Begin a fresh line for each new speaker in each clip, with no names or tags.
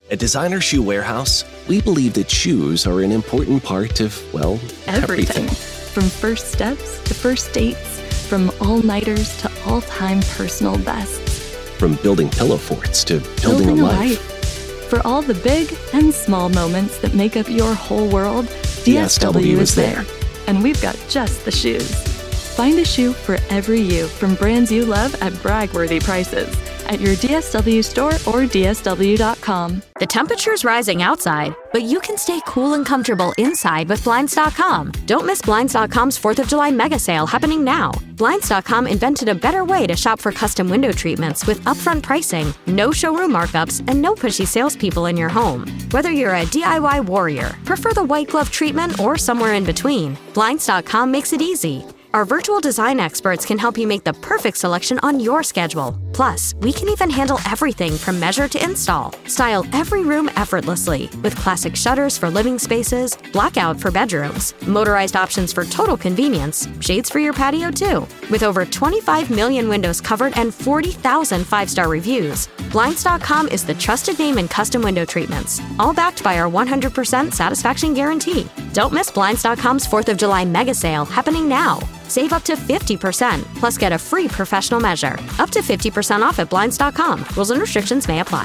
At Designer Shoe Warehouse, we believe that shoes are an important part of, well, everything.
From first steps to first dates, from all-nighters to all-time personal bests.
From building pillow forts to building a life.
For all the big and small moments that make up your whole world, DSW is there. And we've got just the shoes. Find a shoe for every you from brands you love at brag-worthy prices at your DSW store or DSW.com.
The temperature's rising outside, but you can stay cool and comfortable inside with Blinds.com. Don't miss Blinds.com's 4th of July mega sale happening now. Blinds.com invented a better way to shop for custom window treatments with upfront pricing, no showroom markups, and no pushy salespeople in your home. Whether you're a DIY warrior, prefer the white glove treatment, or somewhere in between, Blinds.com makes it easy. Our virtual design experts can help you make the perfect selection on your schedule. Plus, we can even handle everything from measure to install. Style every room effortlessly with classic shutters for living spaces, blackout for bedrooms, motorized options for total convenience, shades for your patio too. With over 25 million windows covered and 40,000 five-star reviews, Blinds.com is the trusted name in custom window treatments, all backed by our 100% satisfaction guarantee. Don't miss Blinds.com's 4th of July mega sale happening now. Save up to 50%, plus get a free professional measure. Up to 50% off at Blinds.com. Rules and restrictions may apply.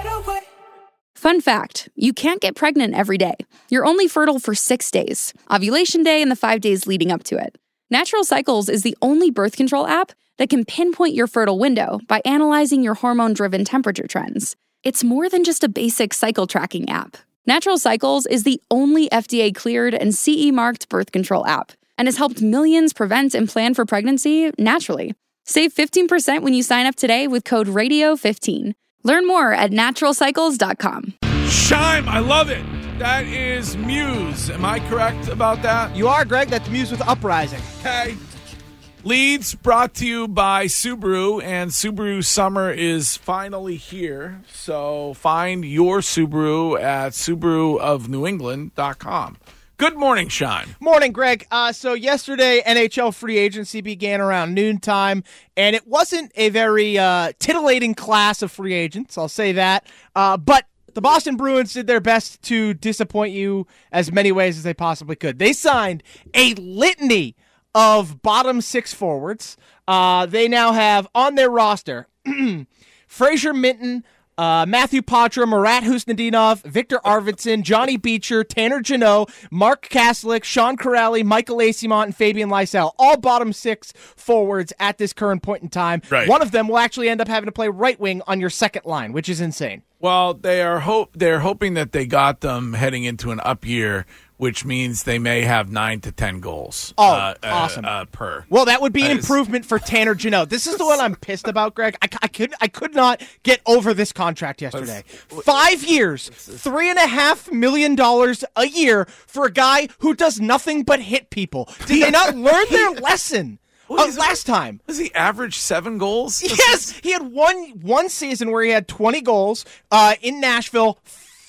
Fun fact, you can't get pregnant every day. You're only fertile for 6 days, ovulation day and the 5 days leading up to it. Natural Cycles is the only birth control app that can pinpoint your fertile window by analyzing your hormone-driven temperature trends. It's more than just a basic cycle tracking app. Natural Cycles is the only FDA-cleared and CE-marked birth control app, and has helped millions prevent and plan for pregnancy naturally. Save 15% when you sign up today with code RADIO15. Learn more at naturalcycles.com.
Shime, I love it. That is Muse. Am I correct about that?
You are, Greg. That's Muse with Uprising.
Okay. Leads brought to you by Subaru, and Subaru summer is finally here. So find your Subaru at SubaruofNewEngland.com. Good morning, Sean.
Morning, Greg. So yesterday, NHL free agency began around noontime, and it wasn't a very titillating class of free agents, I'll say that. But the Boston Bruins did their best to disappoint you as many ways as they possibly could. They signed a litany of bottom six forwards. They now have on their roster Fraser Minton, Matthew Poitras, Marat Husnudinov, Victor Arvidsson, Johnny Beecher, Tanner Jeannot, Mark Kaslick, Sean Corrali, Michael Eyssimont, and Fabian Lysell. All bottom six forwards at this current point in time.
Right.
One of them will actually end up having to play right wing on your second line, which is insane.
Well, they're hoping that they got them heading into an up year, which means they may have 9 to 10 goals.
Awesome.
Per.
Well, that would be an improvement for Tanner Jeannot. This is the one I'm pissed about, Greg. I could not get over this contract yesterday. 5 years, $3.5 million a year for a guy who does nothing but hit people. Did they not learn their lesson? Last time.
Does he average 7 goals?
Yes, he had one season where he had 20 goals in Nashville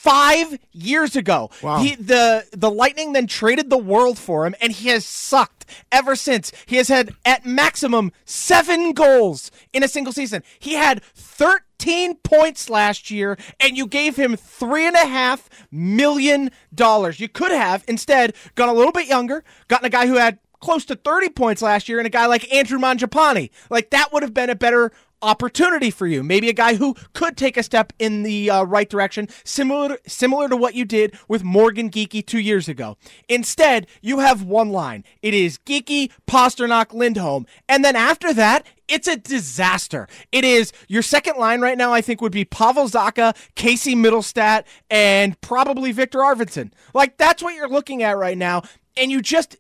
5 years ago.
Wow.
The Lightning then traded the world for him, and he has sucked ever since. He has had, at maximum, 7 goals in a single season. He had 13 points last year, and you gave him $3.5 million. You could have, instead, gone a little bit younger, gotten a guy who had close to 30 points last year, and a guy like Andrew Mangiapane. Like, that would have been a better opportunity for you. Maybe a guy who could take a step in the right direction, similar to what you did with Morgan Geekie 2 years ago. Instead, you have one line. It is Geekie, Pasternak, Lindholm. And then after that, it's a disaster. It is your second line right now, I think, would be Pavel Zacha, Casey Middlestat, and probably Victor Arvidsson. Like, that's what you're looking at right now. And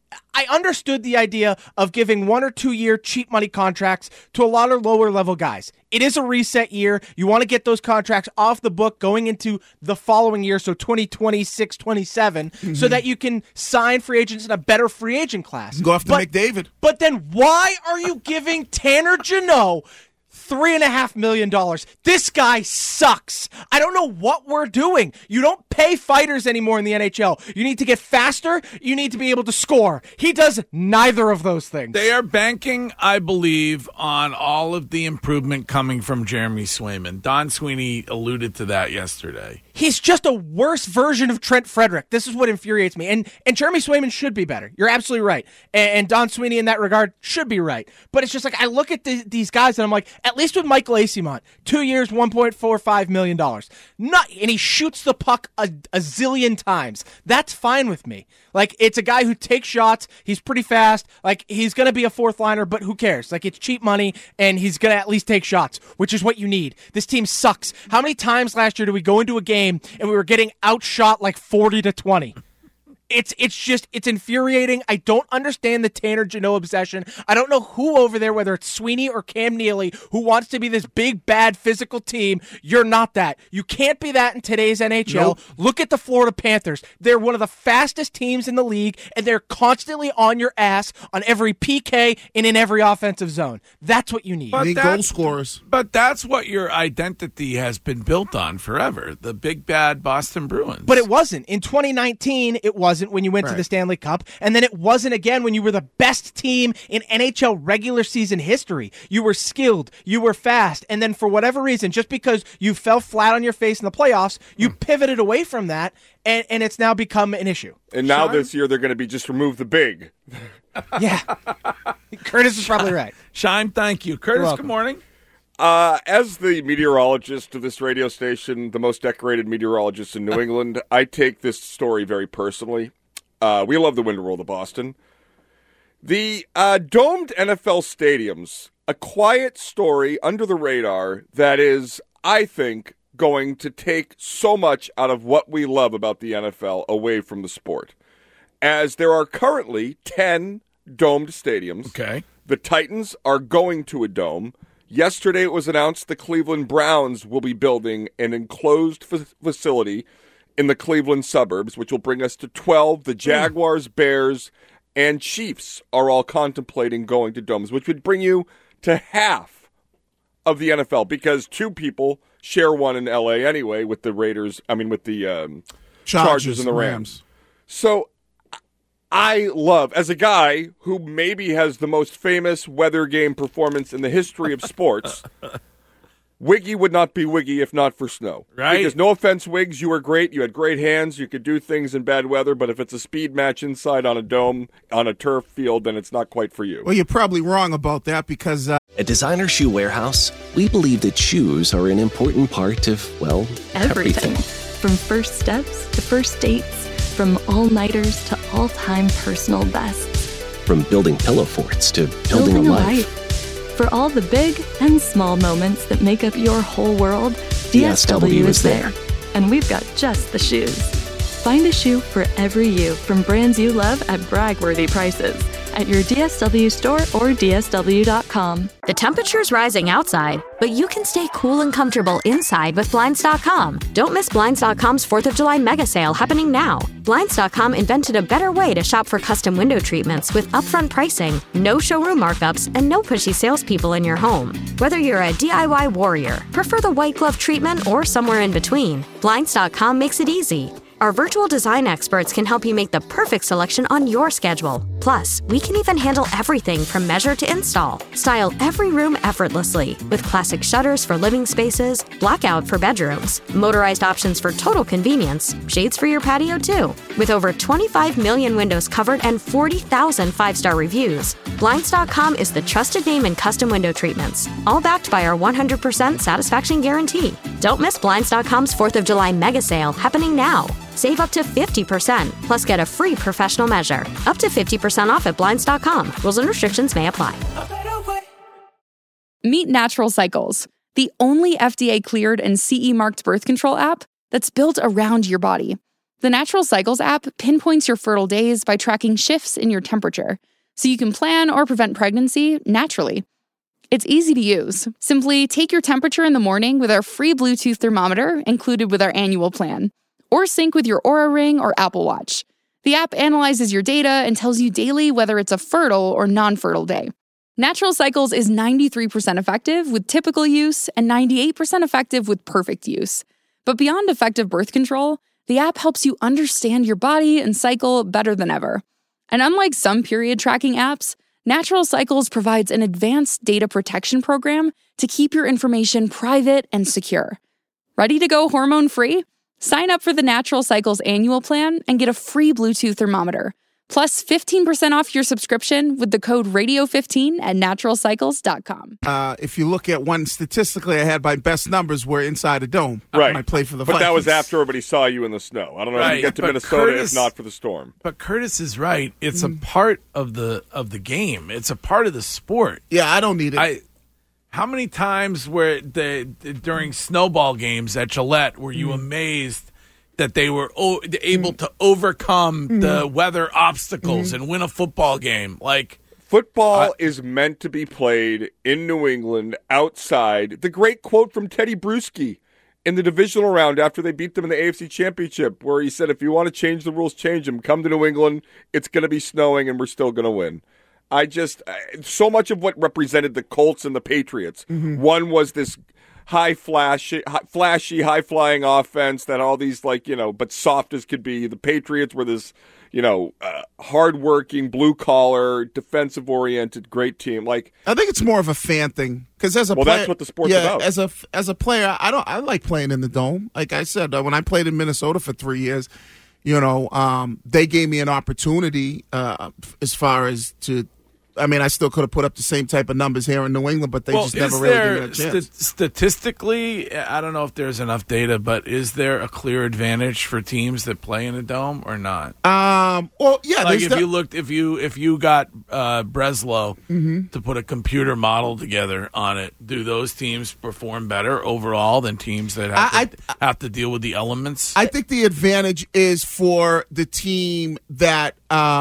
I understood the idea of giving 1 or 2 year cheap money contracts to a lot of lower level guys. It is a reset year. You want to get those contracts off the book going into the following year, so 2026, 27, so that you can sign free agents in a better free agent class.
Go after McDavid.
But then why are you giving Tanner Jeannot $3.5 million? This guy sucks. I don't know what we're doing. You don't pay fighters anymore in the NHL. You need to get faster. You need to be able to score. He does neither of those things.
They are banking, I believe, on all of the improvement coming from Jeremy Swayman. Don Sweeney alluded to that yesterday.
He's just a worse version of Trent Frederick. This is what infuriates me. And Jeremy Swayman should be better. You're absolutely right. And Don Sweeney in that regard should be right. But it's just like I look at these guys and I'm like, at least with Michael Eyssimont, 2 years, $1.45 million. And he shoots the puck a zillion times. That's fine with me. Like, it's a guy who takes shots. He's pretty fast. Like, he's going to be a fourth liner, but who cares? Like, it's cheap money, and he's going to at least take shots, which is what you need. This team sucks. How many times last year did we go into a game and we were getting outshot like 40-20? It's infuriating. I don't understand the Tanner Jeannot obsession. I don't know who over there, whether it's Sweeney or Cam Neely, who wants to be this big, bad, physical team. You're not that. You can't be that in today's NHL. Nope. Look at the Florida Panthers. They're one of the fastest teams in the league, and they're constantly on your ass on every PK and in every offensive zone. That's what you need.
You need goal scorers.
But that's what your identity has been built on forever, the big, bad Boston Bruins.
But it wasn't. In 2019, it wasn't when you went to the Stanley Cup, and then it wasn't again when you were the best team in NHL regular season history. You were skilled, you were fast, and then for whatever reason, just because you fell flat on your face in the playoffs, you pivoted away from that, and it's now become an issue.
And now this year they're going to be just remove the big.
Yeah. Curtis is probably right.
Shime, thank you. Curtis, good morning.
As the meteorologist of this radio station, the most decorated meteorologist in New England, I take this story very personally. We love the Winter World of Boston. The domed NFL stadiums, a quiet story under the radar that is, I think, going to take so much out of what we love about the NFL away from the sport. As there are currently 10 domed stadiums.
Okay.
The Titans are going to a dome. Yesterday it was announced the Cleveland Browns will be building an enclosed facility in the Cleveland suburbs, which will bring us to 12. The Jaguars, Bears, and Chiefs are all contemplating going to domes, which would bring you to half of the NFL because two people share one in L.A. anyway with the Chargers and the Rams. So I love, as a guy who maybe has the most famous weather game performance in the history of sports, Wiggy would not be Wiggy if not for snow.
Right.
Because no offense, Wiggs, you were great. You had great hands. You could do things in bad weather. But if it's a speed match inside on a dome, on a turf field, then it's not quite for you.
Well, you're probably wrong about that because...
At Designer Shoe Warehouse, we believe that shoes are an important part of, well, everything.
From first steps to first dates. From all-nighters to all-time personal bests.
From building pillow forts to building a life.
For all the big and small moments that make up your whole world, DSW is there. And we've got just the shoes. Find a shoe for every you from brands you love at brag-worthy prices at your DSW store or DSW.com.
The temperature's rising outside, but you can stay cool and comfortable inside with Blinds.com. Don't miss Blinds.com's 4th of July mega sale happening now. Blinds.com invented a better way to shop for custom window treatments with upfront pricing, no showroom markups, and no pushy salespeople in your home. Whether you're a DIY warrior, prefer the white glove treatment, or somewhere in between, Blinds.com makes it easy. Our virtual design experts can help you make the perfect selection on your schedule. Plus, we can even handle everything from measure to install. Style every room effortlessly with classic shutters for living spaces, blackout for bedrooms, motorized options for total convenience, shades for your patio too. With over 25 million windows covered and 40,000 five-star reviews, Blinds.com is the trusted name in custom window treatments, all backed by our 100% satisfaction guarantee. Don't miss Blinds.com's 4th of July mega sale happening now. Save up to 50%, plus get a free professional measure. Up to 50% off at Blinds.com. Rules and restrictions may apply.
Meet Natural Cycles, the only FDA-cleared and CE-marked birth control app that's built around your body. The Natural Cycles app pinpoints your fertile days by tracking shifts in your temperature, so you can plan or prevent pregnancy naturally. It's easy to use. Simply take your temperature in the morning with our free Bluetooth thermometer included with our annual plan, or sync with your Oura Ring or Apple Watch. The app analyzes your data and tells you daily whether it's a fertile or non-fertile day. Natural Cycles is 93% effective with typical use and 98% effective with perfect use. But beyond effective birth control, the app helps you understand your body and cycle better than ever. And unlike some period tracking apps, Natural Cycles provides an advanced data protection program to keep your information private and secure. Ready to go hormone-free? Sign up for the Natural Cycles annual plan and get a free Bluetooth thermometer, plus 15% off your subscription with the code radio15 at naturalcycles.com.
If you look at one statistically, I had my best numbers were inside a dome.
Right.
When I played for the
But
Vikings.
that was after everybody saw you in the snow. I don't know if you get to Minnesota if not for the storm.
But Curtis is right. It's a part of the game. It's a part of the sport.
Yeah, I don't need it.
How many times during snowball games at Gillette were you amazed that they were able to overcome the weather obstacles and win a football game? Like,
football is meant to be played in New England outside. The great quote from Teddy Bruschi in the divisional round after they beat them in the AFC Championship, where he said, if you want to change the rules, change them. Come to New England. It's going to be snowing, and we're still going to win. So much of what represented the Colts and the Patriots. One was this flashy, high-flying offense that all these, but soft as could be. The Patriots were this, hard-working, blue-collar, defensive-oriented, great team. I
think it's more of a fan thing because as a player,
that's what the sport's about.
As a player, I like playing in the dome. Like I said, when I played in Minnesota for 3 years, they gave me an opportunity as far as to. I mean, I still could have put up the same type of numbers here in New England, but they just never really gave me a chance.
Statistically, I don't know if there's enough data, but is there a clear advantage for teams that play in a dome or not?
Well, yeah.
If you got Breslow to put a computer model together on it, do those teams perform better overall than teams that have to deal with the elements?
I think the advantage is for the team that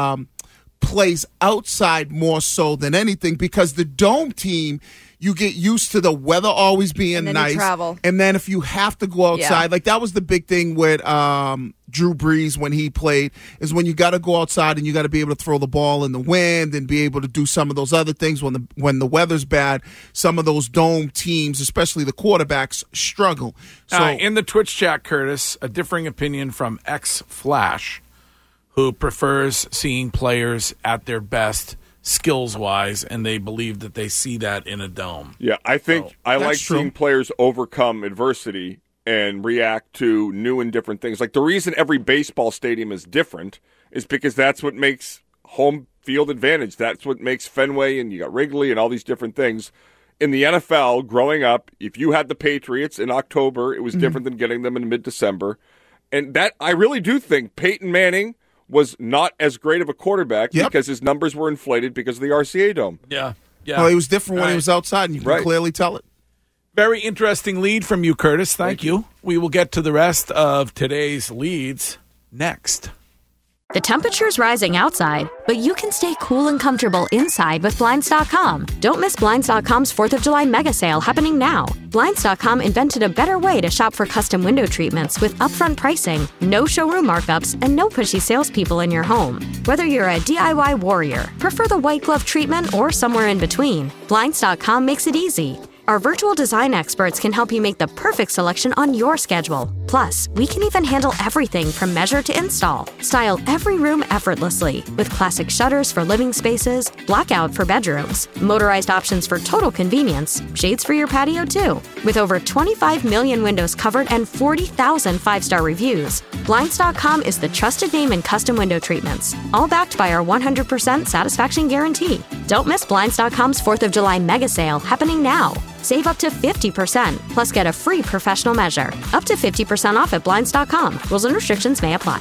plays outside more so than anything, because the dome team, you get used to the weather always being nice.
Travel.
And then if you have to go outside, like that was the big thing with Drew Brees when he played, is when you got to go outside and you got to be able to throw the ball in the wind and be able to do some of those other things when the weather's bad. Some of those dome teams, especially the quarterbacks, struggle. So
in the Twitch chat, Curtis, a differing opinion from X Flash, who prefers seeing players at their best skills-wise, and they believe that they see that in a dome.
Yeah, I think I like seeing players overcome adversity and react to new and different things. Like the reason every baseball stadium is different is because that's what makes home field advantage. That's what makes Fenway, and you got Wrigley and all these different things. In the NFL, growing up, if you had the Patriots in October, it was different than getting them in mid-December. And that I really do think Peyton Manning was not as great of a quarterback because his numbers were inflated because of the RCA Dome.
Yeah.
Well, he was different when he was outside, and you can clearly tell it.
Very interesting lead from you, Curtis. Thank you. We will get to the rest of today's leads next.
The temperature's rising outside, but you can stay cool and comfortable inside with Blinds.com. Don't miss Blinds.com's 4th of July mega sale happening now. Blinds.com invented a better way to shop for custom window treatments with upfront pricing, no showroom markups, and no pushy salespeople in your home. Whether you're a DIY warrior, prefer the white glove treatment, or somewhere in between, Blinds.com makes it easy. Our virtual design experts can help you make the perfect selection on your schedule. Plus, we can even handle everything from measure to install. Style every room effortlessly with classic shutters for living spaces, blackout for bedrooms, motorized options for total convenience, shades for your patio too. With over 25 million windows covered and 40,000 five-star reviews, Blinds.com is the trusted name in custom window treatments, all backed by our 100% satisfaction guarantee. Don't miss Blinds.com's 4th of July mega sale happening now. Save up to 50%, plus get a free professional measure. Up to 50% off at Blinds.com. Rules and restrictions may apply.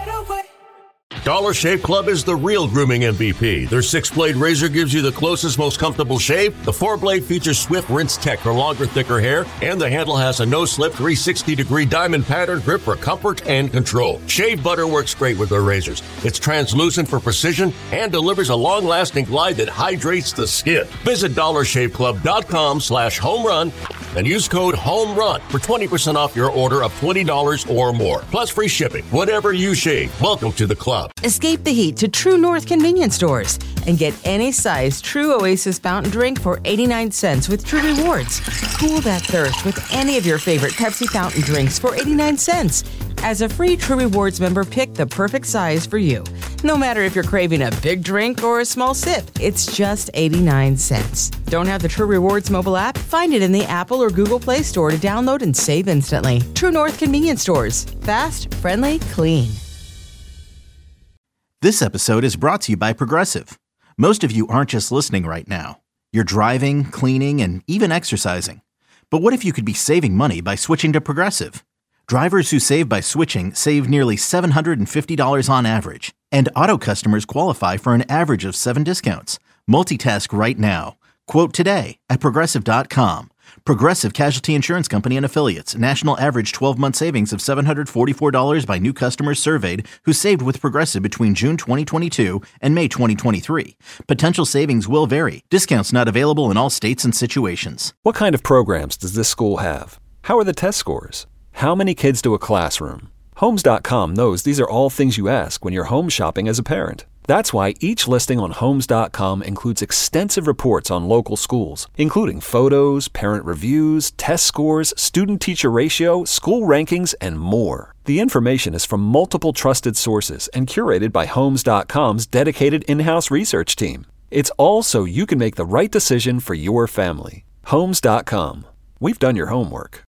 Dollar Shave Club is the real grooming MVP. Their 6-blade razor gives you the closest, most comfortable shave. The 4-blade features swift rinse tech for longer, thicker hair. And the handle has a no-slip 360-degree diamond pattern grip for comfort and control. Shave butter works great with their razors. It's translucent for precision and delivers a long-lasting glide that hydrates the skin. Visit DollarShaveClub.com/homerun and use code HOMERUN for 20% off your order of $20 or more. Plus free shipping. Whatever you shave, welcome to the club.
Escape the heat to True North convenience stores and get any size True Oasis fountain drink for 89 cents with True Rewards. Cool that thirst with any of your favorite Pepsi fountain drinks for 89 cents. As a free True Rewards member, pick the perfect size for you. No matter if you're craving a big drink or a small sip, it's just 89 cents. Don't have the True Rewards mobile app? Find it in the Apple or Google Play Store to download and save instantly. True North Convenience Stores. Fast, friendly, clean.
This episode is brought to you by Progressive. Most of you aren't just listening right now. You're driving, cleaning, and even exercising. But what if you could be saving money by switching to Progressive? Drivers who save by switching save nearly $750 on average. And auto customers qualify for an average of 7 discounts. Multitask right now. Quote today at Progressive.com. Progressive Casualty Insurance Company and Affiliates. National average 12-month savings of $744 by new customers surveyed who saved with Progressive between June 2022 and May 2023. Potential savings will vary. Discounts not available in all states and situations.
What kind of programs does this school have? How are the test scores? How many kids do a classroom? Homes.com knows these are all things you ask when you're home shopping as a parent. That's why each listing on Homes.com includes extensive reports on local schools, including photos, parent reviews, test scores, student-teacher ratio, school rankings, and more. The information is from multiple trusted sources and curated by Homes.com's dedicated in-house research team. It's all so you can make the right decision for your family. Homes.com. We've done your homework.